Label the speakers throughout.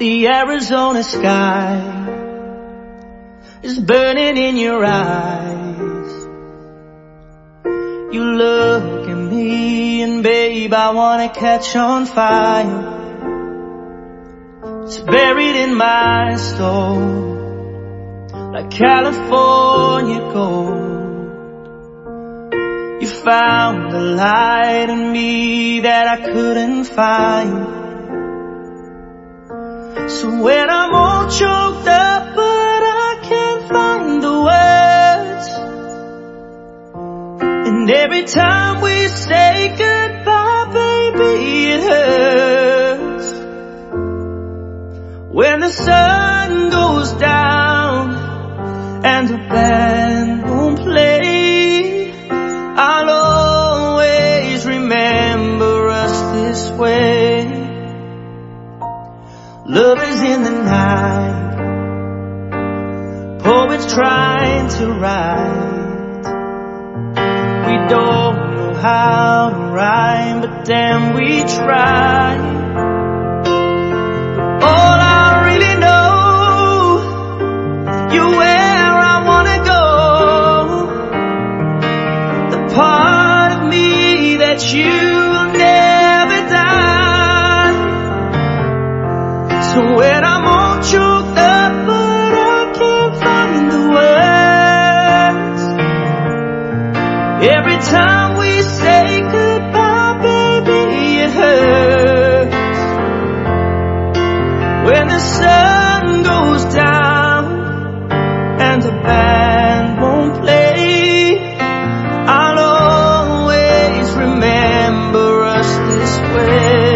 Speaker 1: The Arizona sky is burning in your eyes. You look at me and babe, I wanna catch on fire. It's buried in my soul like California gold. You found the light in me that I couldn't find. So when I'm all choked up but I can't find the words, and every time we say goodbye, baby, it hurts. When the sun goes down and the band won't play, I'll always remember us this way. Love is in the night, poets trying to write. We don't know how to rhyme, but damn we try. But all I really know, you're where I wanna go. The part of me that you'll never die. So when I'm all choked up but I can't find the words, every time we say goodbye, baby, it hurts. When the sun goes down and the band won't play, I'll always remember us this way.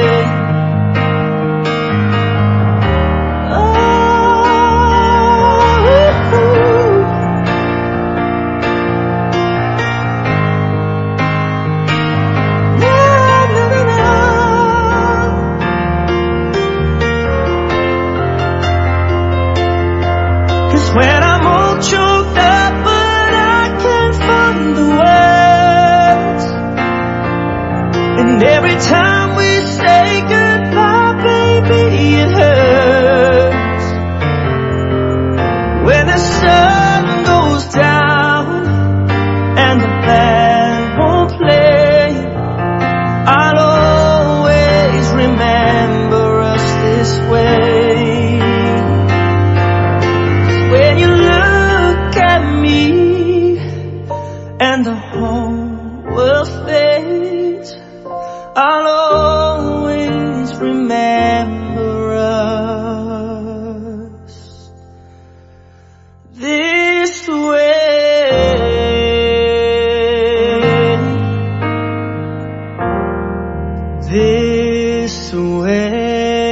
Speaker 1: When I'm all choked up but I can't find the words, and every time we say goodbye, baby, it hurts. When the sun goes down and the band won't play, I'll always remember us this way. When you look at me and the whole world fades, I'll always remember us this way. This way.